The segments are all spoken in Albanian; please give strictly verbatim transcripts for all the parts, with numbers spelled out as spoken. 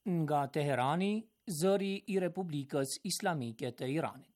Nga Teherani, zëri I Republikës Islamike të Iranit.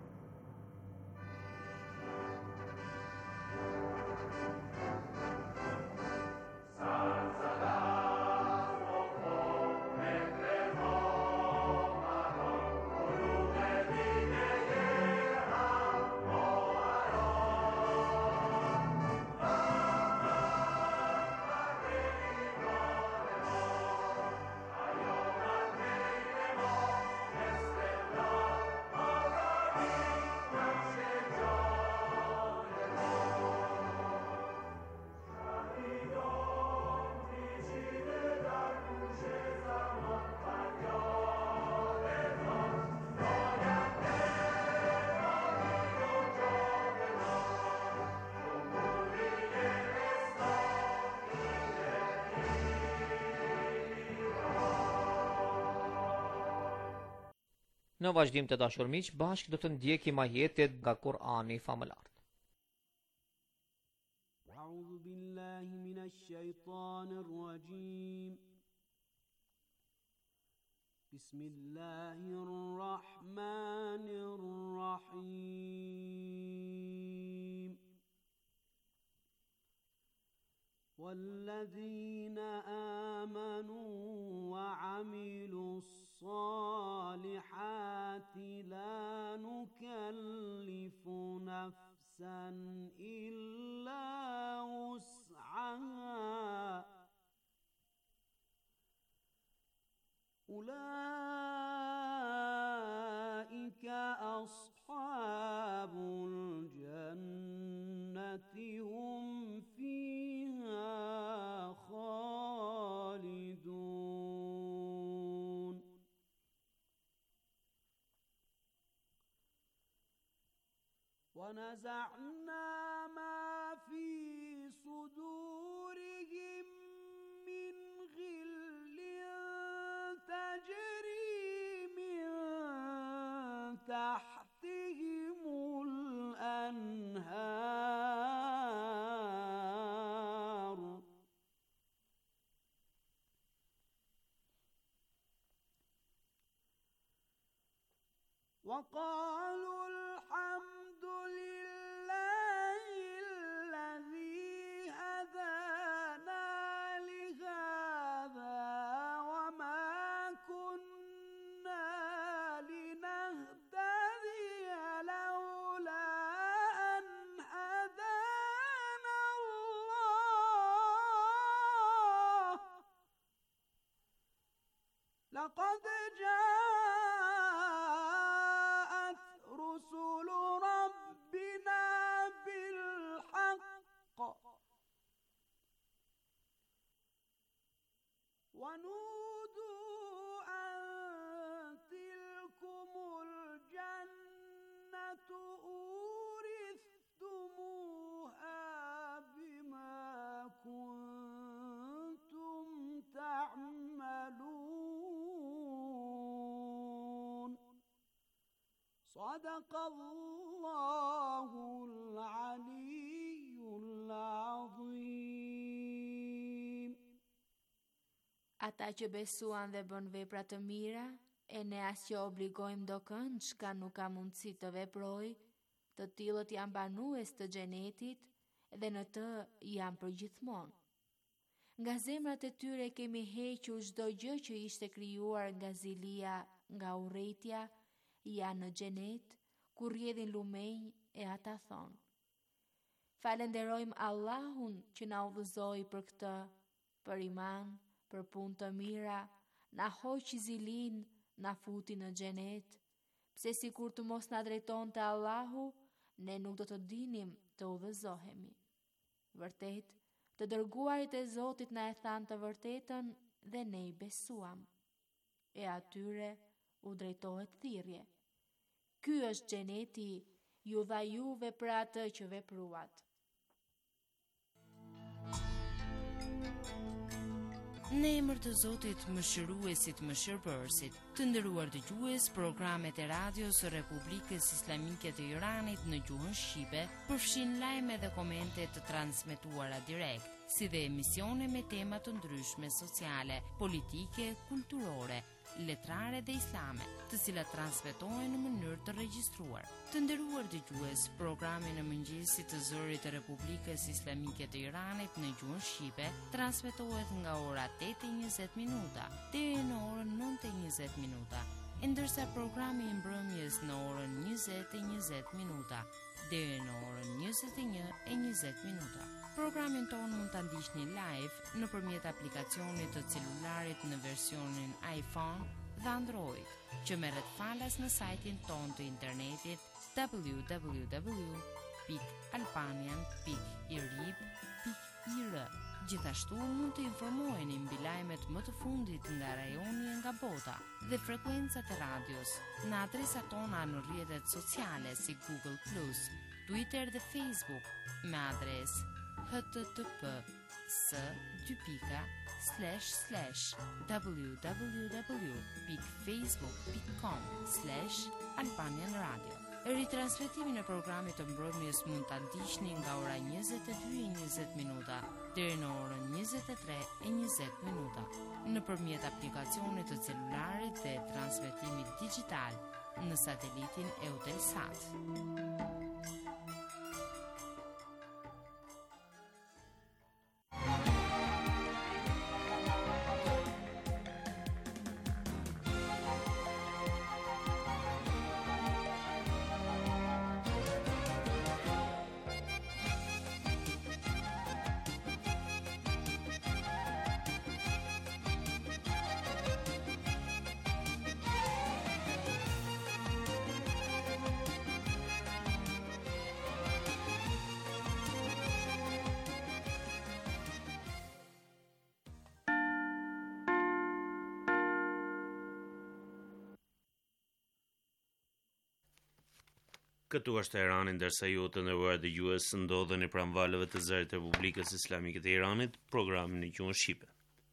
Në vazhdim të dashur miq, bashkë do të ndjekim ajetet nga Kur'ani famëlar. A'udhu billahi minash shaitanir rajim. Bismillahir rahmanir rahim. والذين آمنوا وعملوا الصالحات لا نكلف نفسا إلا وسعها أولئك أصحاب الجنة هم فيها خالدون ونزعنا ما في صدورهم من غل تجري من تحتهم الأنهار وقالوا الحمد لله الذي هدانا لهذا وما كنا لنهتدي لولا أن هدانا الله لقد جاءت رسل ربنا بالحق ونودوا أن تلكم الجنة أورثتموها بما كنتم تعملون صدق الله العلي العظيم. Ata që besuan dhe bën vepra të mira, e ne as që obligojmë do kënd çka nuk ka mundësi të veproj, të tillët janë banues të xhenetit dhe në të janë përgjithmonë. Nga zemrat e tyre kemi hequr çdo gjë që ishte krijuar nga zilia, nga urrëtia, janë në xhenet, ku rrjedhin lumenj e ata thonë: Falenderojmë Allahun që na udhëzoi për këtë, për iman, për punë të mira, na hoqi zilin, na futi në xhenet, pse sikur të mos na drejtonte Allahu, ne nuk do të dinim të udhëzohemi. Vërtet, të dërguarit e Zotit na e thanë të vërtetën dhe ne I besuam. E atyre u drejtohet thirrje. Ky është xheneti, ju dha juve për atë që vepruat. Në emër të Zotit Mëshiruesit Mëshirbërësit, të nderuar dëgjues, programet e radios së Republikës Islamike të Iranit në gjuhën shqipe përfshin lajme dhe komente të transmetuara direkt, si dhe emisione me tema të ndryshme sociale, politike, kulturore, letrare dhe islame, të cilat transmetohen në mënyrë të regjistruar. Të nderuar dëgjues, programi në mëngjesit të zërit të Republikës Islamike të Iranit në gjuhën shqipe transmetohet nga ora tetë e njëzet minuta deri në orën nëntë e njëzet minuta, ndërsa programi i mbrëmjes në orën njëzet e njëzet minuta deri në orën njëzet e një e njëzet minuta. Programin tonë mund ta ndiqni live nëpërmjet aplikacionit të celularit në versionin iPhone dhe Android, që merret falas në sajtin tonë të internetit w w w pikë albanian pikë irib pikë i r. Gjithashtu mund të informoheni mbi lajmet më të fundit nga rajoni e nga bota dhe frekuencat e radios në adresat tona në rrjetet sociale si Google plus, Twitter dhe Facebook me adresë h t t p s dy pika slash slash w w w pikë facebook pikë com slash albanian radio. Ritransmetimin e programit të mbrëmjes mund ta ndiqni nga ora njëzet e dy e njëzet minuta deri në orën njëzet e tre e njëzet minuta nëpërmjet aplikacionit të celularit dhe transmetimit digjital në satelitin Eutelsat. Këtu është Teherani, ndërsa ju të nderuar dëgjues ndodheni pranë valëve të zërit të Republikës Islamike të Iranit, programin në gjuhën shqipe.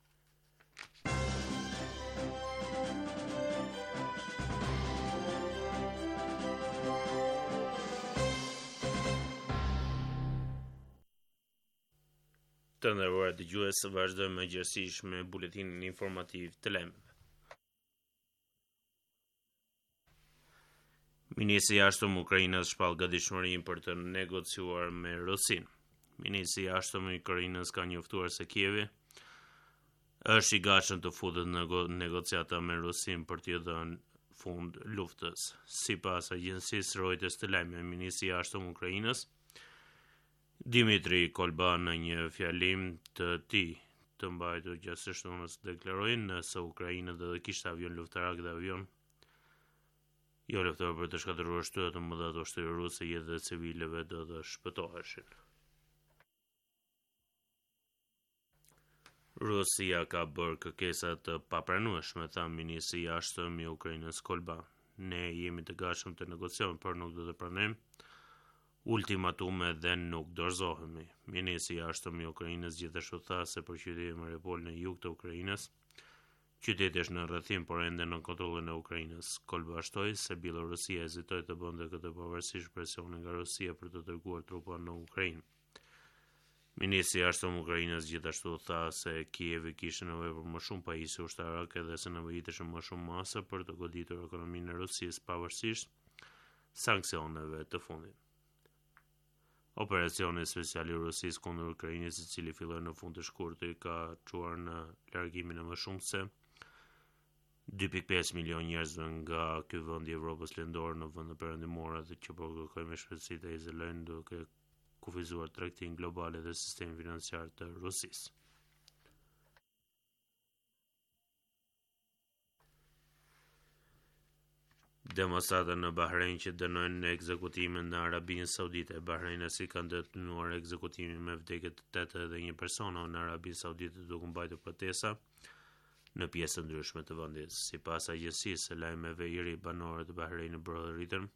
Të nderuar dëgjues, vazhdojmë mëngjesisht me buletinin informativ të lajmeve. Ministri i jashtëm i Ukrainës shpall gatishmërinë për të negociuar me Rusin. Ministri i jashtëm i Ukrainës ka njoftuar se Kievi është i gatshëm të futet në negociata me Rusin për t'i dhënë fund luftës. Sipas agjencisë Reuters të lajmeve, ministri i jashtëm i Ukrainës Dmitry Kuleba në një fjalim të tij të mbajtur gjatë së shtunës deklaroi nëse Ukraina do të kishte avion luftarak dhe avion jo luftar për të shkatëruar shtyllat të mëdha të ushtrisë ruse, jetë dhe civileve do të shpëtoheshin. Rusia ka bërë kërkesa të papranueshme, tha ministri i jashtëm i Ukrainës Kuleba. Ne jemi të gatshëm të negociojmë, por nuk do të pranojmë ultimatume dhe nuk dorëzohemi. Ministri i jashtëm i Ukrainës gjithashtu tha se për qytetin Mariupol në jug të Ukrainës, qyteti është në rrethim, por ende në kontrollin e Ukrainës. Kuleba shtoi se Bielorusia hezitoi të bënte këtë pavarësisht presionin nga Rusia për të dërguar trupa në Ukrainë. Ministri i jashtëm i Ukrainës gjithashtu tha se Kievi kishte nevojë për më shumë pajisje ushtarake dhe se nevojiteshin më shumë masë për të goditur ekonominë e Rusisë pavarësisht sanksioneve të fundit. Operacioni special i Rusisë kundër Ukrainës, i cili filloi në fund të shkurtër, ka çuar në largimin e më shumë se dy pikë pesë milion njerëzve nga ky vend i Evropës Lindore në vende perëndimore dhe që po kërkojnë me shpejtësi të izolojnë duke kufizuar tregtinë globale dhe sistemin financiar të Rusisë. Demonstratët në Bahrein që dënojnë ekzekutimin në Arabinë Saudite. Bahreinasi kanë dënuar ekzekutimin me vdekje të tetë dhe një persona në Arabinë Saudite duke mbajtur protesta në pjesë ndryshme të vendit. Sipas agjencisë së lajmeve, iri banorë të Bahreinit brodëritën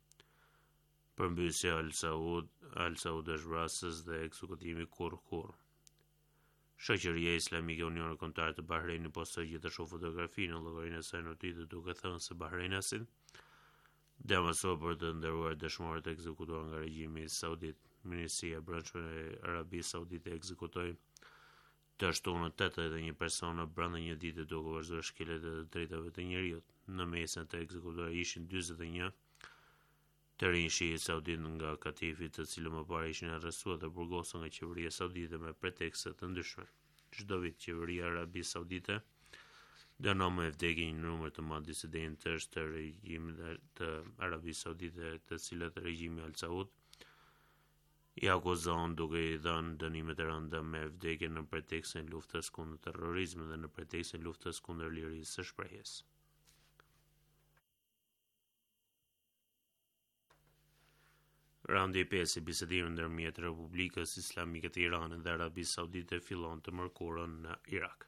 përmbysja Al Saud, Al Saud është vrasës dhe ekzekutimi kur kur. Shoqëria Islamike Unioni Kombëtar të Bahreinit postoi gjithashtu fotografi në llogarinë e saj në Twitter duke thënë se bahreinasin demonstroi për të ndërruar dëshmorët e ekzekutuar nga regjimi saudit. Ministria e Brendshme e Arabisë Saudite ekzekutoi të shtunën tetëdhjetë e një persona brenda një dite duke vazhduar shkeljet e drejtave të njerëzit. Në mesin të ekzekutuar ishin dyzet e një të rinj shiit saudit nga Katifi, të cilët më parë ishin arrestuar dhe burgosur nga qeveria saudite me pretekste të ndryshme. Çdo vit qeveria e Arabisë Saudite dënon me vdekje një numër të madh disidentësh të regjimit të Arabisë Saudite, të cilët regjimi Al Saud i akuzon duke i dhënë dënime të rënda me vdekje në pretekstin e luftës kundër terrorizmit dhe në pretekstin e luftës kundër lirisë së shprehjes. Raundi i pesë i bisedimit ndërmjet Republikës Islamike të Iranit dhe Arabisë Saudite fillon të mërkurën në Irak.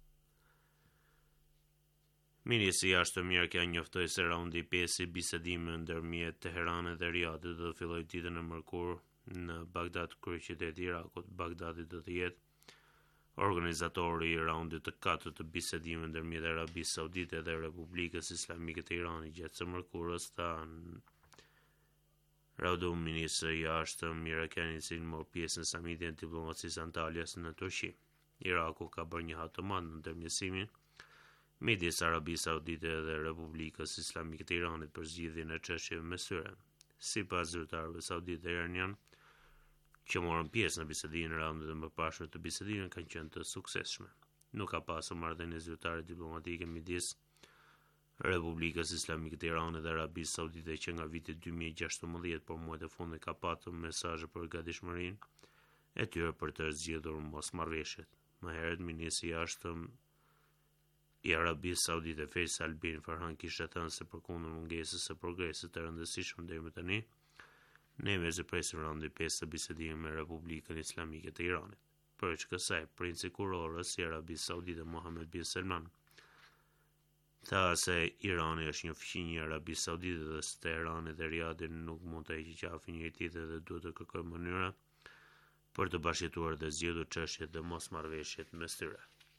Ministri i Jashtëm Irakian njoftoi se raundi i pesë i bisedimit ndërmjet Teheranit dhe Riyadit do të fillojë ditën e mërkurë në Bagdad, kryeqyteti i Irakut. Bagdadi do të jetë organizatori i raundit të katërt të bisedimit ndërmjet Arabisë Saudite dhe Republikës Islamike të Iranit. Gjatë së mërkurës tanë Raudu ministri i jashtëm irakian i cili mor pjesë në samitin e diplomacisë Antalyas në Turqi. Iraku ka bërë një hat të madh në ndërmjetësimin midis Arabisë Saudite dhe Republikës Islamike të Iranit për zgjidhjen e çështjeve mes tyre. Sipas zyrtarëve saudit dhe iranian që morën pjesë në bisedimin e raundit të mëparshëm të bisedimit kanë qenë të suksesshme. Nuk ka pasur marrëdhënie zyrtare diplomatike midis Republikës Islamike të Iranit dhe Arabisë Saudite që nga viti dy mijë e gjashtëmbëdhjetë, por muajt e fundit ka patur mesazhe për gatishmërinë e tyre për të zgjidhur mosmarrveshjet. Më herët ministri i jashtëm i Arabisë Saudite Faisal bin Farhan kishte thënë se përkundër mungesës së progresit të rëndësishëm deri më tani, ne vazhdojmë presim raundin e pesë të bisedimit me Republikën Islamike të Iranit. Përveç kësaj, princi kurorës i Arabisë Saudite Mohammed bin Salman tha se Irani është një fëmijë i Arabisë Saudite dhe se Teherani dhe Riyadi nuk mund të heqë qafin njëri tjetrit dhe duhet të kërkojnë mënyra për të bashkëtuar dhe zgjedhur çështjet dhe mosmarrveshjet mes tyre.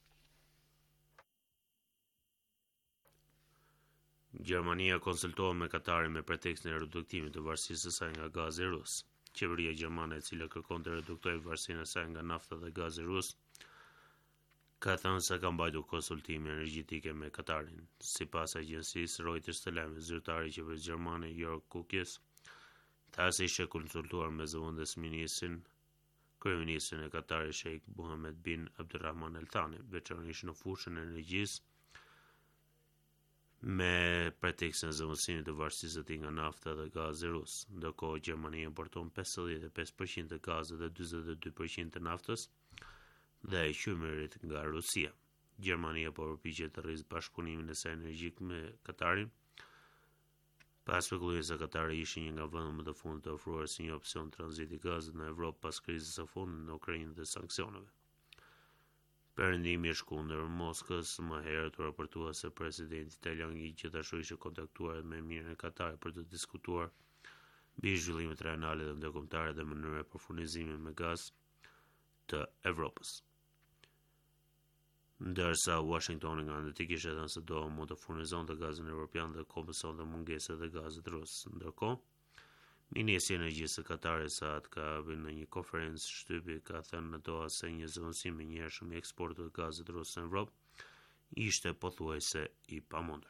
Gjermania konsultohet me Katarin me pretekstin e reduktimit të varësisë së saj nga gazi rus. Qeveria gjermane e cila kërkon të reduktojë varësinë e saj nga nafta dhe gazi rus ka thënë se ka mbajtur konsultime energjetike me Katarin. Sipas agjencisë Reuters të lajmit, zyrtari i qeverisë gjermane Jörg Kukis tha se ishte konsultuar me zëvendës ministrin, kryeministrin e Katarit Sheikh Mohammed bin Abdulrahman Al Thani, veçanërisht në fushën e energjisë, me pretekstin e zëvendësimit të varësisë së tij nga nafta dhe gazi rus. Ndërkohë, Gjermania importon pesëdhjetë e pesë përqind të gazit dhe njëzet e dy përqind të naftës dhe e qymërit nga Rusia. Gjermania po përpiqet të rrisë bashkëpunimin e saj energjik me Katarin, pas spekulimit se Katari ishte një nga vendet më të fundit të ofruar si një opsion tranziti gazit në Evropë pas krizës së fundit në Ukrainë dhe sanksioneve. Perëndimi i shkundër Moskës më herët u raportua se presidenti italian gjithashtu ishte kontaktuar me emirin e Katarit për të diskutuar mbi zhvillimet rajonale dhe ndërkombëtare dhe mënyra për furnizimin me gaz të Evropës. Ndërsa Washingtoni nga ana tjetër kishte thënë se do mund të furnizonte gazin evropian dhe kompensonte mungesat e gazit rus. Ndërkohë, ministri i energjisë së Katarit Saad Kabi në një konferencë shtypi ka thënë në Doha se një zëvendësim i njerëzshëm i eksportit të gazit rus në Evropë ishte pothuajse i pamundur.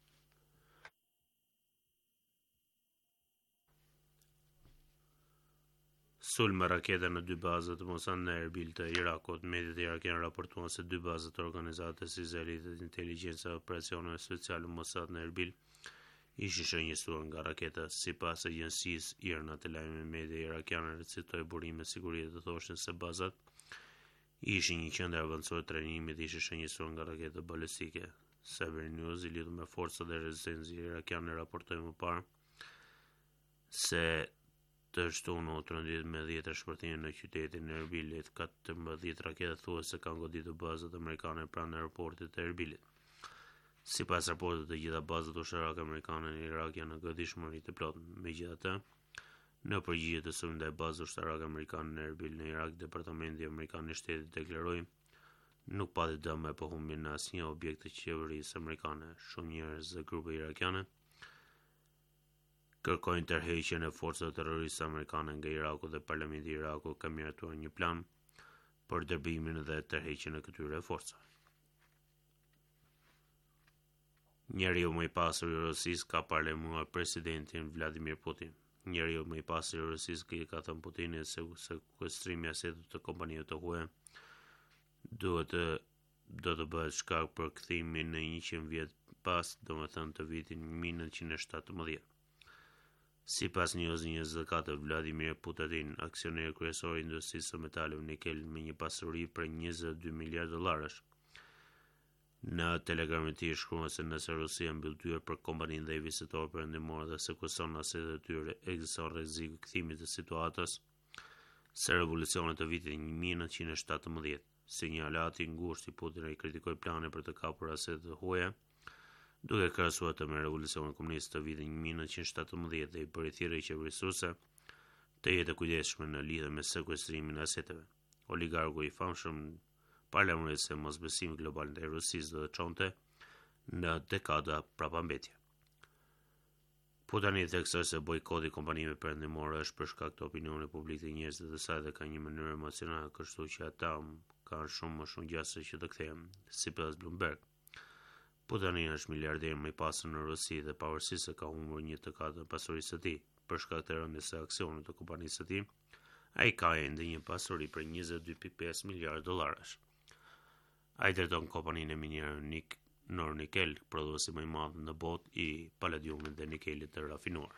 Sulm me rakete në dy bazat të Mossad në Erbil të Irakut. Mediat irakiane raportuan se dy bazat të organizatës izraelite të inteligjencës e operacioneve speciale Mossad në Erbil ishin shënjestuar nga raketa. Sipas agjencisë IRNA të lajmeve, media irakiane recitoi burime sigurie të thoshin se bazat ishin një qendër avancuar trajnimi dhe ishin shënjestuar nga raketa balistike. Sever News i lidhur me forcat e rezistencës irakiane raportoi më parë se të shtunë u trondit me dhjetë shpërthime në qytetin e Erbilit, katërmbëdhjetë rakete thuhet se kanë goditur bazat amerikane pranë aeroportit të Erbilit. Sipas raportit, të gjitha bazat ushtarake amerikane në Irak janë në godishmëri të plotë. Megjithatë, në përgjigje të sulmit ndaj bazës ushtarake amerikane në Erbil në Irak, Departamenti Amerikan i Shtetit deklaroi nuk pati dëm e përhumbjen në asnjë objekt të qeverisë amerikane. Shumë njerëz dhe grupe irakiane kërkojnë tërheqjen e forcave terroriste amerikane nga Iraku dhe Parlamenti i Irakut ka miratuar një plan për dërbimin dhe tërheqjen e këtyre forcave. Njeriu më i pasur i Rusisë ka parlemuar presidentin Vladimir Putin. Njeriu më i pasur i Rusisë ka thënë Putinit se sekuestrimi i aseteve të kompanive të huaja duhet të do të bëhet shkak për kthimin në njëqind vjet pas, domethënë të vitin një mijë nëntëqind e shtatëmbëdhjetë. Sipas News njëzet e katër, Vladimir Putin, aksioner kryesor i industrisë së metaleve nikel me një pasuri për njëzet e dy miliardë dollarësh. Në telegramin e tij shkruan se nëse Rusia mbyll dyert për kompaninë dhe investitorë perëndimorë dhe sekuestron asetet e tyre, ekziston rreziku i kthimit të situatës së revolucionit të vitit një mijë nëntëqind e shtatëmbëdhjetë. Sinjalati i ngushtë i Putin i kritikoi planin për të kapur asetet e huaja, duke krahasuar të me revolucionin komunist të vitit një mijë nëntëqind e shtatëmbëdhjetë dhe i bëri thirrje qeverisë ruse të jetë e kujdesshme në lidhje me sekuestrimin e aseteve. Oligarku i famshëm parlemoi se mosbesimi global ndaj Rusisë do të çonte në dekada prapambetje. Putin theksoi se bojkoti i kompanive perëndimore është për shkak të opinionit publik të njerëzve të saj dhe ka një mënyrë emocionale, kështu që ata kanë shumë më shumë gjasë që të kthehen, sipas Bloomberg. Putin është miliarder më i pasur në Rusi dhe pavarësisht se ka humbur një të katërt të pasurisë së tij për shkak të rënjes së aksionit të kompanisë së tij, ai ka ende një pasuri për njëzet e dy pikë pesë miliardë dollarësh. Ai drejton kompaninë e minierë Nik Nornickel, prodhuesi më i madh në botë i palladiumit dhe nikelit të rafinuar.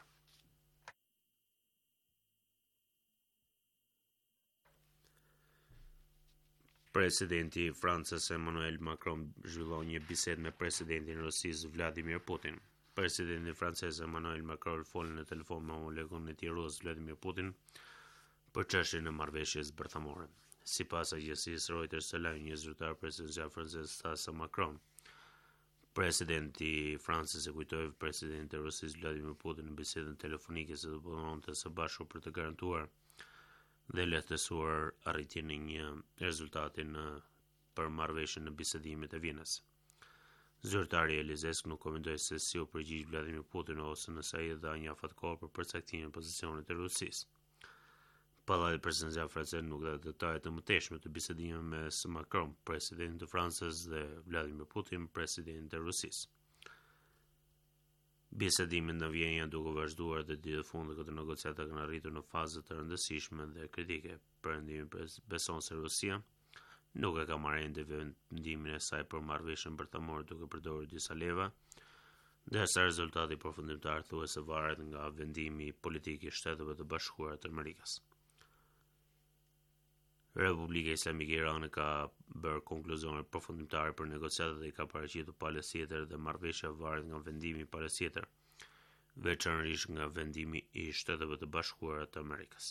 Presidenti i Francës Emmanuel Macron zhvilloi një bisedë me presidentin e Rusisë Vladimir Putin. Presidenti francez Emmanuel Macron foli në telefon me kolegun e tij rus Vladimir Putin për çështjen e marrëveshjes bërthamore. Sipas agjencisë Reuters, së lajmi një zyrtar presidencial francez tha se Macron, presidenti i Francës, e kujtoi presidentin e Rusisë Vladimir Putin në bisedën telefonike se do punonte së bashku për të garantuar dhe lehtësuar arritjen e një rezultati në për marrëveshjen në bisedimet e Vienës. Zyrtari Elizesk nuk komentoi se si u përgjigj Vladimir Putin ose nëse ai dha një afat kohë për përcaktimin e pozicionit të Rusisë. Pallati presidencial francez nuk dha detaje të mëtejshme të bisedimeve mes Macron, presidentit të Francës, dhe Vladimir Putin, presidentin të Rusisë. Bisedimet në Vjenë janë duke vazhduar dhe ditët e fundit këto negociata kanë arritur në fazë të rëndësishme dhe kritike. Perëndimi beson se Rusia nuk e ka marrë ende vendimin e saj për marrëveshjen bërthamore duke përdorur disa leva, ndërsa rezultati përfundimtar thuhet varet nga vendimi politik i Shteteve të Bashkuara të Amerikës. Republika Islamike e Iranit ka bërë konkluzione përfundimtare për negociatat dhe i ka paraqitur palës tjetër dhe marrëveshja varet nga vendimi i palës tjetër, veçanërisht nga vendimi i Shteteve të Bashkuara të Amerikës.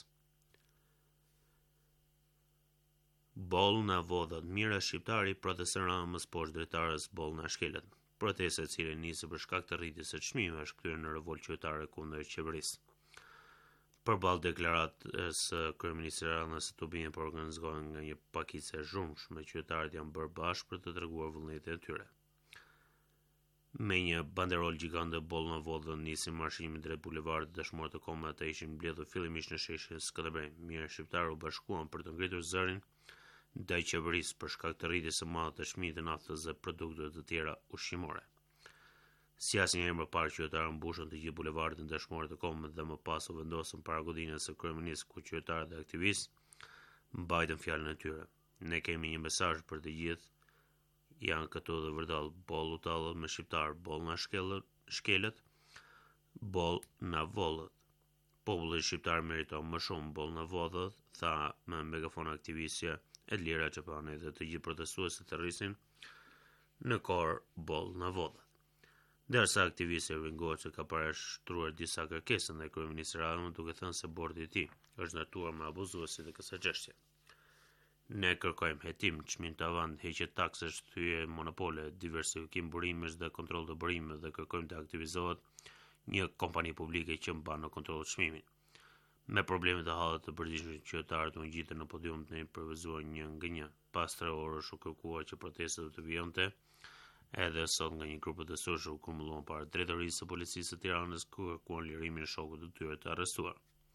Bolna vodhat, Mira shqiptari proteston Ramës poshtë drejtarës Bolna shkelet. Protesta e cila nisi për shkak të rritjes së çmimeve është kthyer në revoltë qytetare kundër qeverisë. Përballë deklaratës së kryeministit Ranës së Tubinit për organizohen nga një pakicë e zhurmshme, qytetarët janë bërë bashkë për të treguar vullnetin e tyre. Me një banderol gjigante Bolna vodhën nisi marshimin drejt bulevardit dëshmorë të kombit, ata ishin mbledhur fillimisht në sheshin Skënderbej. Mira shqiptarë u bashkuan për të ngritur zërin ndaj qeverisë për shkak të rritjes së madhe të çmimit të naftës dhe produkteve të tjera ushqimore. Si asnjëherë më parë, qytetarët mbushën të gjithë bulevardin dëshmorë të kombit dhe më pas u vendosën para godinës së kryeministit, ku qytetarët dhe aktivistë mbajtën fjalën e tyre. Ne kemi një mesazh për të gjithë. Janë këtu dhe vërdall, boll u tallët me shqiptar, boll na shkelët, shkelët, boll na vollët. Populli shqiptar meriton më shumë, boll na vodhët, tha me megafon aktivistja Edlira Çapani dhe të gjithë protestuesit të rrisin në kor boll na vodhët. Derisa aktivisti Ervin Goçi ka parashtruar disa kërkesa ndaj kryeministit Rama duke thënë se bordi i tij është ndërtuar me abuzuesit e kësaj çështje. Ne kërkojmë hetim, çmim tavan, heqje taksash, thyje monopole, diversifikim burimesh dhe kontroll të burimeve dhe kërkojmë të aktivizohet një kompani publike që mban në kontroll çmimin. Me probleme të hallet të përditshme qytetarët u ngjitën në podium të improvisuar një nga një. Pas tre orësh u kërkuar që protestat të vijonte, edhe sot nga një grup të dëstueshëm u kumulluan para drejtorisë së policisë së Tiranës ku kërkuan lirimin e shokut të tyre të arrestuar.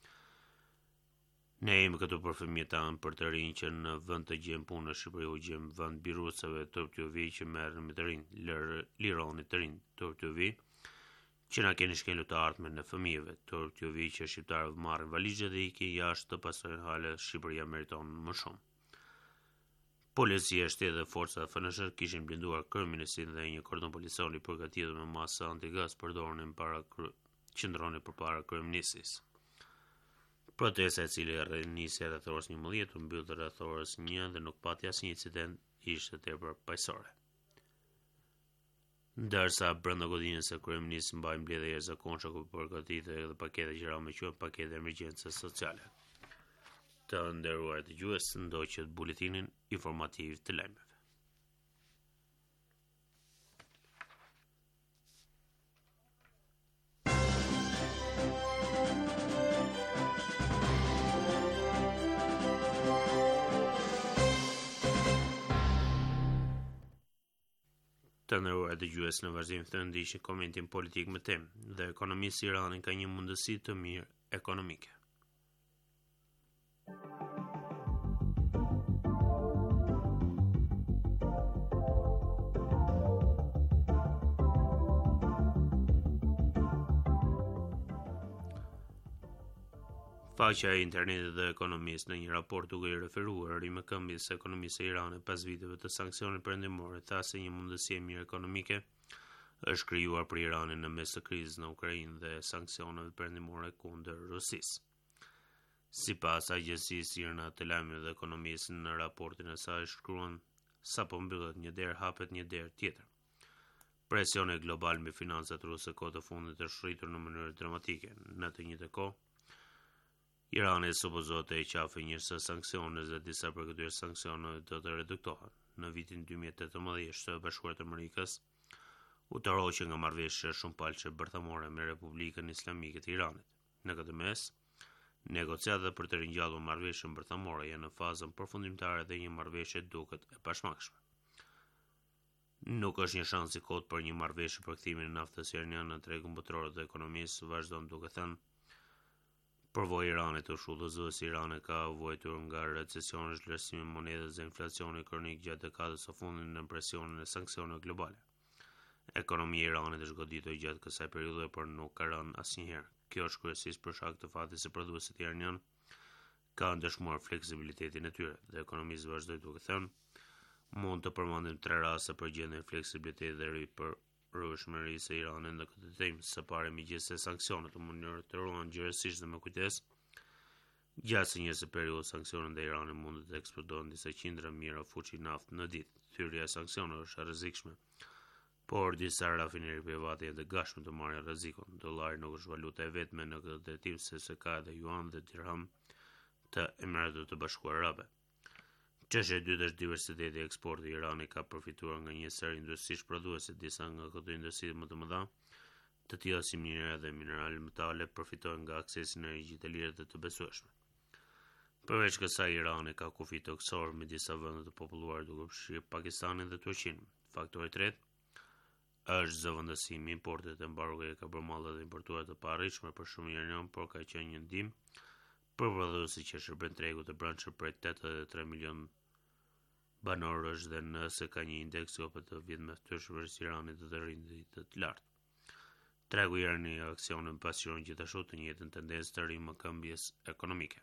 Ne jemi këtu për fëmijët tanë, për të rinj që në vend të gjem punë në Shqipëri u gjem vend birusave Turqiovi që merren me të rinj, lironi të rinj Turqiovi, që na keni shkelur të ardhmen në fëmijëve. Turqiovi që shqiptarët marrin valizhet dhe ikin jashtë të pasojnë hale Shqipëria meriton më shumë. Policia, shteti dhe forcat F N S kishin blinduar kryeministin dhe një kordon policior i përgatitur me masa antigaz përdoren para qëndronin përpara kryeministit. Protesta e cila nisi rreth orës njëmbëdhjetë u mbyll rreth orës një dhe nuk pati asnjë incident, ishte tepër paqësore. Ndërsa brenda godinës së kryeministit mbajnë mbledhje e jashtëzakonshme ku përgatitet edhe pakete gjëra me quhet pakete emergjencë sociale. Të nderuar dëgjues, ndoqët buletinin informativ të lajmeve. Të nderuar dëgjues, në vazhdim të ndiqni komentin politik me temë dhe ekonomisë i Iranit ka një mundësi të mirë ekonomike. Faqja e internetit dhe ekonomisë në një raport duke i referuar rrimëkëmbjes së ekonomisë së Iranit pas viteve të sanksioneve perëndimore, tha se një mundësi e mirë ekonomike është krijuar për Iranin në mes të krizës në Ukrainë dhe sanksioneve perëndimore kundër Rusisë. Sipas agjencisë Irna të lajmeve dhe ekonomisë, në raportin e saj shkruan sapo mbyllet një derë hapet një derë tjetër. Presioni global mbi financat ruse kohë të fundit është rritur në mënyrë dramatike. Në të njëjtën kohë, Irani supozohet të heqë njësë sanksionet dhe disa prej këtyre sanksioneve do të reduktohen. Në vitin dy mijë e tetëmbëdhjetë, Shtetet e Bashkuara të Amerikës u tërhoqën nga marrëveshje shumë palçe bërthamore me Republikën Islamike të Iranit. Në këtë mes, negociatat për të ringjallur marrëveshjen bërthamore janë në fazën përfundimtare dhe një marrëveshje duket e pashmangshme. Nuk është një shans i kotë për një marrëveshje për kthimin e naftës iraniane në tregun botror dhe ekonomisë, vazhdon duke thënë përvojë Iranit të shudhëzuesi. Irani ka vuajtur nga recesioni, vlerësimi i monedës dhe inflacioni kronik gjatë dekadës së fundit në presionin e sanksioneve globale. Ekonomia e Iranit është goditur gjatë kësaj periudhe, por nuk ka rënë asnjëherë. Kjo është kryesisht për shkak të fatit se prodhuesit iranian kanë dëshmuar fleksibilitetin e tyre dhe ekonomisë vazhdoi duke thënë, mund të përmendim tre raste për gjendjen e fleksibilitetit dhe ri për rrëshmërisë e Iranit në këtë temë. Së pari, megjithëse sanksionet u monitoruan gjërësisht dhe me kujdes, gjatë njësë periudhë sanksionet ndaj Iranit mund të eksplodojnë disa qindra mijëra fuçi naftë në ditë. Thyrja e sanksioneve është e rrezikshme, por disa rafineri private janë të gatshme të marrin rrezikun. Dollari nuk është valuta e vetme në këtë drejtim, sepse ka edhe yuan dhe dirham të Emiratëve të Bashkuara Arabe. Çështja e dytë është diversiteti i eksportit. Irani ka përfituar nga një sër industrish prodhuese. Disa nga këto industri më të mëdha, të tilla si minera dhe mineral metale, përfitojnë nga aksesi në energji të lirë dhe të besueshme. Përveç kësaj, Irani ka kufi toksor me disa vende të populluara duke përfshirë Pakistanin dhe Turqinë. Faktori i tretë është zëvendësimi i importit të embargoja ka përmallë dhe importuar të paarritshme për shumë iranian, por ka qenë një ndihmë për prodhuesit që shërben tregut të brendshëm prej tetëdhjetë e tre milion banorësh dhe nëse ka një indeks kopët të vit me ftyrshmërisë Iranit të të rindit të lartë. Tregu iranian e aksioneve pasqyron gjithashtu të njëjtën tendencë të rrimëkëmbjes ekonomike.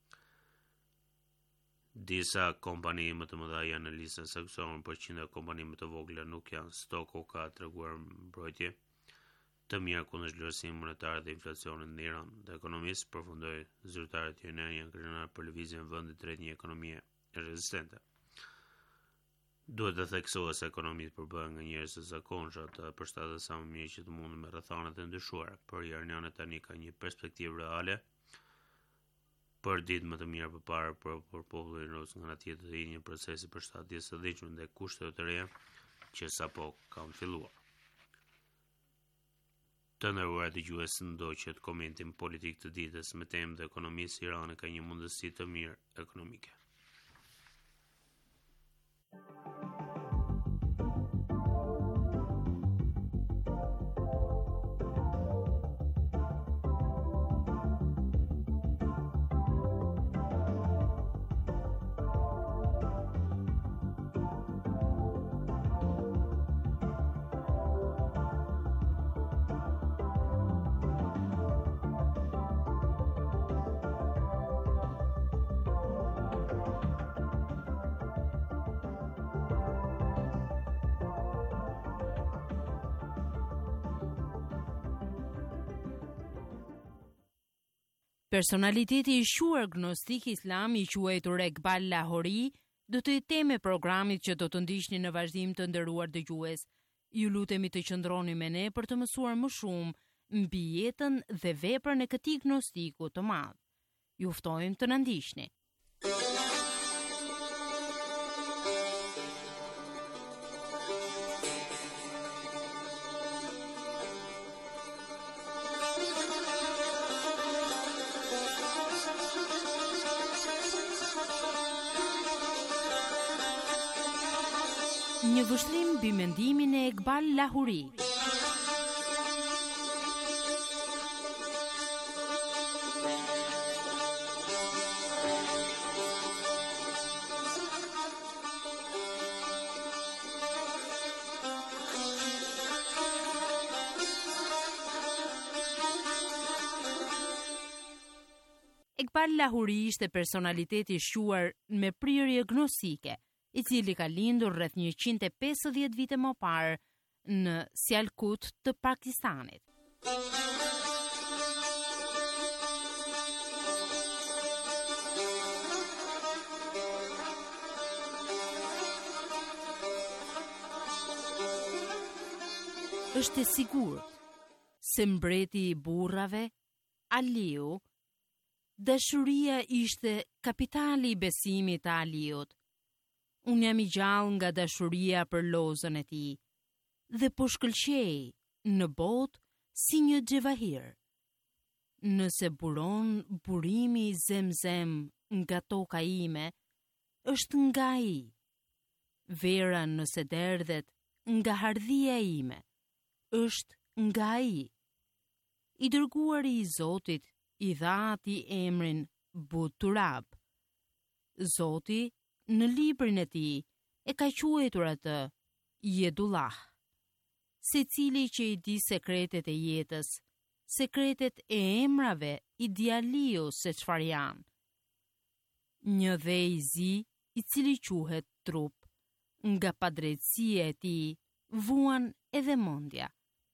Disa kompani më të mëdha janë në listën e sanksioneve, por qindra kompani më të vogla nuk janë. Stoku ka treguar mbrojtje të mirë kundër vlerësimit monetar dhe inflacionit në Iran. Dhe ekonomistë përfundoi zyrtarët iranianë janë krenar për lëvizjen në vendit drejt një ekonomie rezistente. Duhet të theksohet se ekonomitë përbëhen nga njerëz të zakonshëm të përshtatet sa më mirë që të mundën me rrethanat e ndryshuara, por iranianët tani ka një perspektivë reale për ditë më të mira përpara për, për popullin rus. Nga ana tjetër të një procesi përshtatjes së dhënshme dhe kushteve të reja që sapo kanë filluar. Të nderuar dëgjues, ndoqët komentin politik të ditës me temë dhe ekonomisë Irani ka një mundësi të mirë ekonomike. Personaliteti i shuar gnostik islam i quajtur Iqbal Lahori do të jetë temë e programit që do të ndiqni në vazhdim të nderuar dëgjues. Ju lutemi të qëndroni me ne për të mësuar më shumë mbi jetën dhe veprën e këtij gnostiku të madh. Ju ftojmë të na ndiqni. Një vështrim mbi mendimin e Iqbal Lahori. Iqbal Lahori ishte personaliteti i shuar me prirje gnostike, i cili ka lindur rreth njëqind e pesëdhjetë vite më parë në Sialkot të Pakistanit. Është e sigurt se mbreti i burrave, Aliu, dashuria ishte kapitali i besimit të Aliut. Unë jam i gjallë nga dashuria për lozën e tij dhe po shkëlqej në botë si një xhevahir. Nëse buron burimi i zemzem nga toka ime, është nga ai. Vera nëse derdhet nga hardhia ime, është nga ai. I dërguari i Zotit i dha atij emrin Buturab. Zoti në librin e tij e ka quajtur atë Jedullah. Secili që i di sekretet e jetës, sekretet e emrave i di Aliu se çfarë janë. Një dhe i zi i cili quhet trup, nga padrejtësia e tij vuan edhe mendja.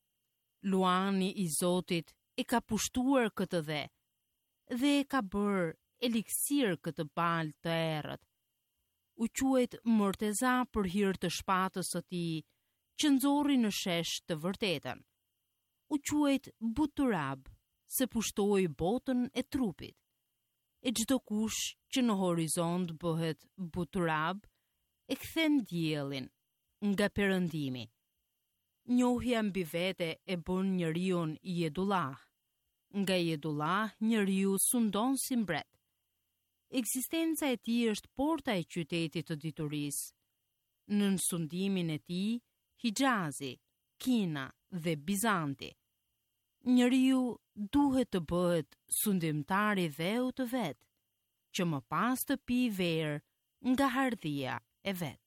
Luani i Zotit e ka pushtuar këtë dhe dhe e ka bërë eliksir këtë balë të errët. U quajt Morteza për hir të shpatës së tij, që nxorri në shesh të vërtetën. U quajt Buturab, se pushtoi botën e trupit. E çdo kush që në horizont bëhet Buturab, e kthen diellin nga perëndimi. Njohja mbi vete e bën njeriu Jedullah. Nga Jedullah njeriu sundon si mbret. Ekzistenca e tij është porta e qytetit të diturisë. Në sundimin e tij, Hijazi, Kina dhe Bizanti. Njeriu duhet të bëhet sundimtar i dheu të vet, që më pas të pi verë nga hardhia e vet.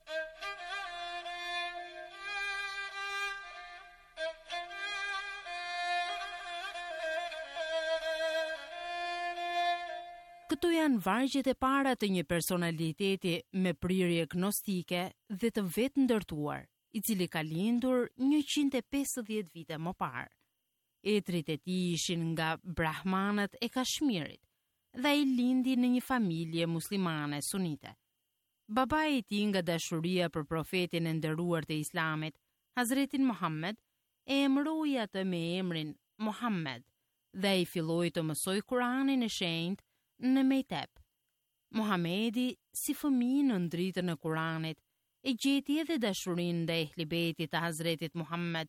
Këto janë vargjet e para të një personaliteti me prirje gnostike dhe të vetë ndërtuar, i cili ka lindur njëqind e pesëdhjetë vite më parë. Etrit e tij ishin nga brahmanët e Kashmirit dhe ai lindi në një familje muslimane sunite. Babai i tij nga dashuria për profetin e nderuar të Islamit, Hazretin Muhammed, e emëroi atë me emrin Muhammed dhe ai filloi të mësoj Kur'anin e shenjtë në Mejtep. Muhamedi, si fëmijë në ndritën e Kuranit, e gjeti edhe dashurinë ndaj ehlibetit të Hazretit Muhammed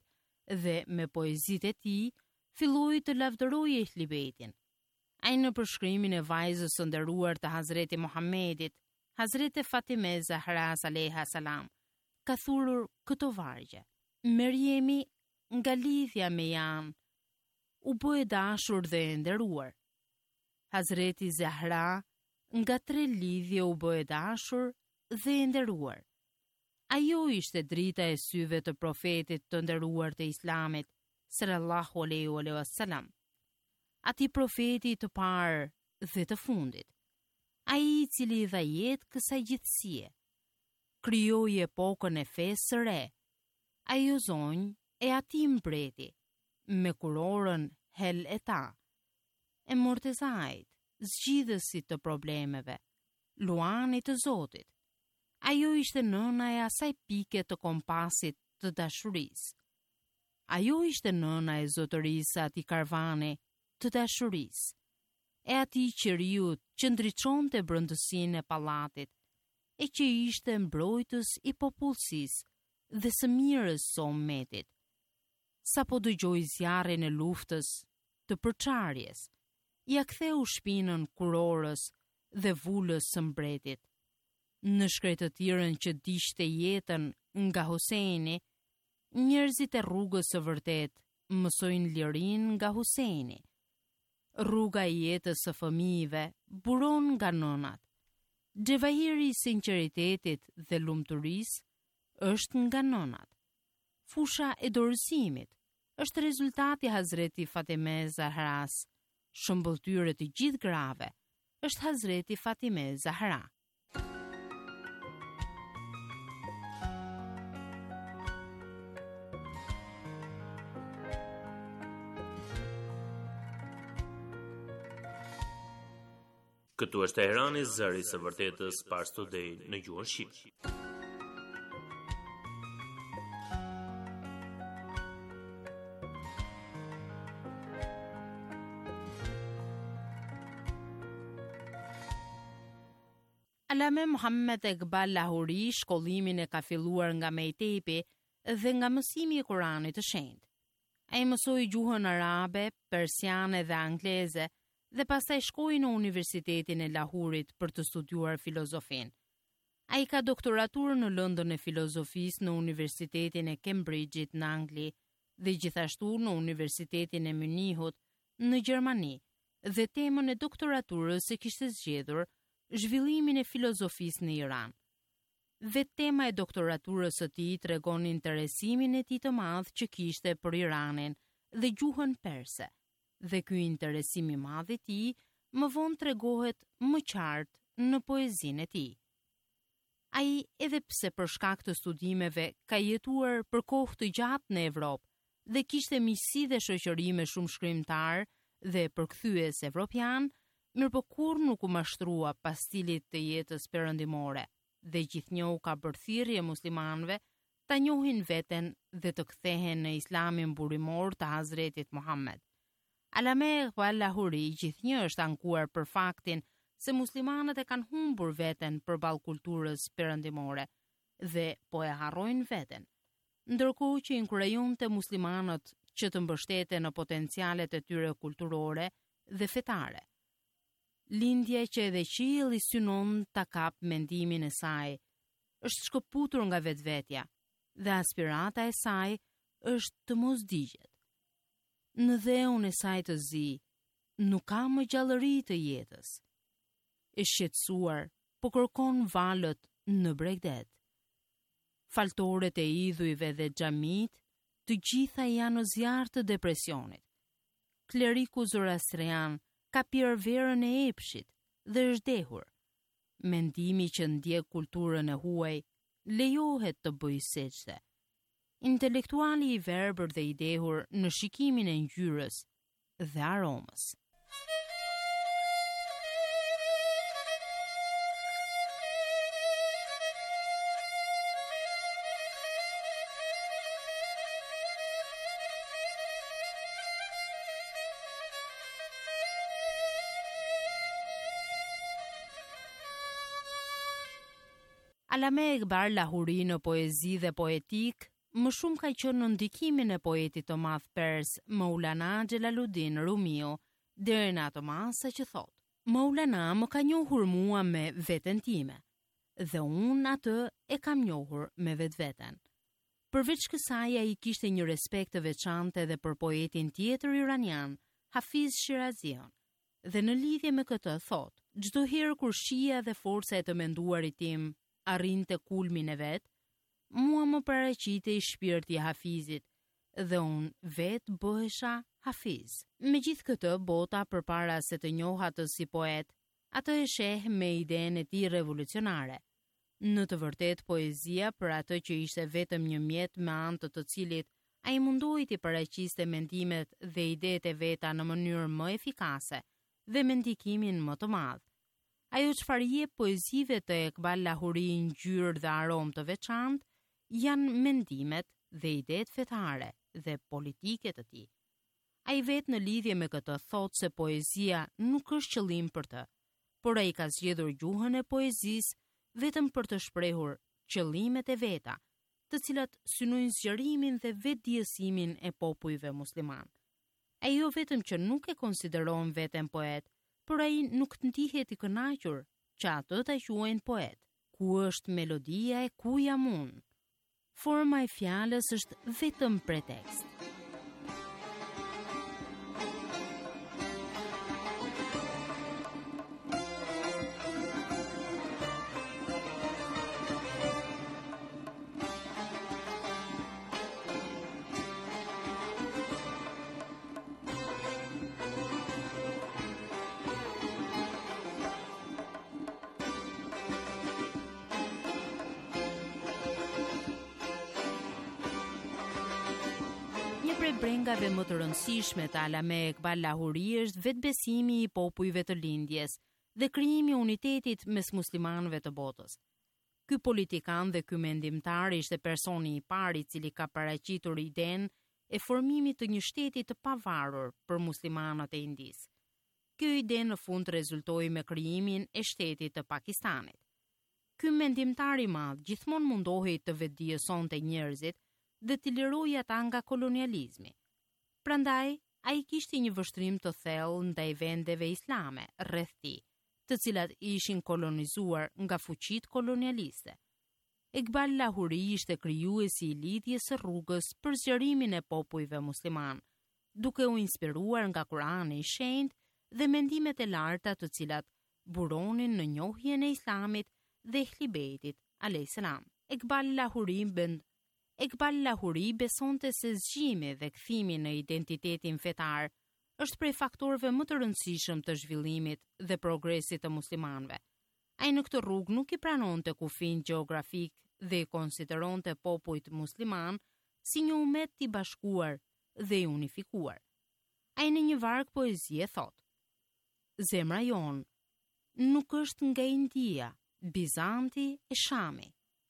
dhe me poezitë e tij filloi të lavdërojë Ehlibetin. Ai në përshkrimin e vajzës së nderuar të Hazreti Muhammedit, Hazreti Fatime Zahra alayha salam, ka thurur këto vargje: Meriemi nga lidhja me Jan u bë e dashur dhe e nderuar. Hazreti Zahra nga tre lidhje u bë e dashur dhe e nderuar. Ajo ishte drita e syve të profetit të nderuar të Islamit, sallallahu alaihi wasallam. Ati profeti të parë dhe të fundit. Ai i cili dha jetë kësaj gjithësie. Krijoi epokën e fesë së re. Ajo zonjë e ati mbreti, me kurorën hel e ta, e Mortezait, zgjidhësit të problemeve, luanit të Zotit. Ajo ishte nëna e asaj pike të kompasit të dashurisë. Ajo ishte nëna e zotërisë ati karvani të dashurisë, e ati qiriut që ndriçonte brëndësinë e pallatit, e që ishte mbrojtës i popullsisë dhe së mirës së ummetit. Sa po dëgjoi zjarrin e luftës të përçarjes, ja ktheu shpinën kurorës dhe vulës së mbretit. Në shkretëtirën që diqte jetën nga Huseini, njerëzit e rrugës së vërtet mësojnë lirin nga Huseini. Rruga e jetës së fëmijëve buron nga nënat. Xhevahiri i sinqeritetit dhe lumturisë është nga nënat. Fusha e dorëzimit është rezultati i Hazreti Fatime Zahras. Shëmbëltyre të gjithë grave është Hazreti Fatime Zahra. Këtu është Teherani, zëri së vërtetës, Pars Today në gjuhën shqipe. Alame Muhammed Iqbal Lahori shkollimin e ka filluar nga Mejtepi dhe nga mësimi i Kuranit të Shenjtë. Ai mësoi gjuhën arabe, persiane dhe angleze dhe pastaj shkoi në Universitetin e Lahurit për të studiuar filozofin. Ai ka doktoraturë në lëndën e filozofisë në Universitetin e Cambridge-it në Angli dhe gjithashtu në Universitetin e Munichut në Gjermani, dhe temën e doktoraturës e kishte zgjedhur zhvillimin e filozofisë në Iran. Dhe tema e doktoraturës së tij tregon interesimin e tij të madh që kishte për Iranin dhe gjuhën perse. Dhe ky interesim i madh i tij më vonë tregohet më qartë në poezinë e tij. Ai, edhe pse për shkak të studimeve ka jetuar për kohë të gjatë në Evropë dhe kishte miqësi dhe shoqëri me shumë shkrimtar dhe përkthyes evropian, mirëpo kurrë nuk u mashtrua pas stilit të jetës perëndimore dhe gjithnjëu ka bërë thirrje muslimanëve ta njohin veten dhe të kthehen në Islamin burimor të Hazretit Muhammed. Alame Iqbal Lahori gjithnjë është ankuar për faktin se muslimanët e kanë humbur veten përballë kulturës perëndimore dhe po e harrojnë veten, ndërkohë që inkurajonte muslimanët që të mbështeten në potencialet e tyre kulturore dhe fetare. Lindja që edhe qielli synon ta kap mendimin e saj është shkëputur nga vetvetja dhe aspirata e saj është të mos digjet. Në dheun e saj të zi, nuk ka më gjallëri të jetës. E shqetësuar, po kërkon valët në Bregdet. Faltoret e idhujve dhe xhamit, të gjitha janë në zjarr të depresionit. Kleriku zoroastrian ka pirë verën e epshit dhe është dehur. Mendimi që ndjek kulturën e huaj lejohet të bëjë seçte. Intelektuali i verbër dhe i dehur në shikimin e ngjyrës dhe aromës. Alame Iqbal Lahori në poezi dhe poetik më shumë ka qenë në ndikimin e poetit të madh pers Maulana Jalaluddin Rumio, deri në ato masa që thot: Maulana më ka njohur mua me veten time, dhe unë atë e kam njohur me vetveten. Përveç kësaj, ai kishte një respekt të veçantë edhe për poetin tjetër iranian, Hafiz Shirazian, dhe në lidhje me këtë thot: çdo herë kur shija dhe forca e të menduarit tim arrinte kulmin e vet, mua më paraqitej shpirti i Hafizit dhe unë vetë bëhesha Hafiz. Megjithë këtë, bota përpara se të njohë atë si poet, atë e sheh me idenë e tij revolucionare. Në të vërtetë, poezia për atë që ishte vetëm një mjet me anë të të cilit ai mundohej të paraqiste mendimet dhe idetë e veta në mënyrë më efikase dhe me ndikimin më të madh. Ajo çfarë jep poezive të Ekbal Lahuri ngjyrë dhe aromë të veçantë janë mendimet dhe idetë fetare dhe politike të tij. Ai vetë në lidhje me këtë thotë se poezia nuk është qëllim për të, por ai ka zgjedhur gjuhën e poezisë vetëm për të shprehur qëllimet e veta, të cilat synojnë zgjerimin dhe vetëdijësimin e popujve musliman. Ai jo vetëm që nuk e konsideron veten poet, por ai nuk ndihet i kënaqur që atë ta quajnë poet. Ku është melodia e ku jam unë? Forma e fjalës është vetëm pretekst. Prej brengave më të rëndësishme të Alame Ekbal Lahuri është vetbesimi i popujve të lindjes dhe krijimi i unitetit mes muslimanëve të botës. Ky politikan dhe ky mendimtar ishte personi i parë i cili ka paraqitur idenë e formimit të një shteti të pavarur për muslimanët e Indisë. Kjo ide në fund rezultoi me krijimin e shtetit të Pakistanit. Ky mendimtar i madh gjithmonë mundohej të vetëdijësonte njerëzit dhe të liroj ata nga kolonializmi. Prandaj, ai kishte një vështrim të thellë ndaj vendeve islame rreth tij, të cilat ishin kolonizuar nga fuqitë kolonialiste. Ekbal Lahuri ishte krijuesi i lidhjes së rrugës për zgjerimin e popujve musliman, duke u inspiruar nga Kurani i Shenjtë dhe mendimet e larta të cilat buronin në njohjen e Islamit dhe Ehlibejtit alayhis salam. Ekbal Lahuri bend Ekbal Lahuri besonte se zgjimi dhe kthimi në identitetin fetar është prej faktorëve më të rëndësishëm të zhvillimit dhe progresit të muslimanëve. Ai në këtë rrugë nuk i pranonte kufin gjeografik dhe i konsideronte popujt musliman si një umet i bashkuar dhe i unifikuar. Ai në një varg poezie thot: Zemra jon nuk është nga India, Bizanti e Shami.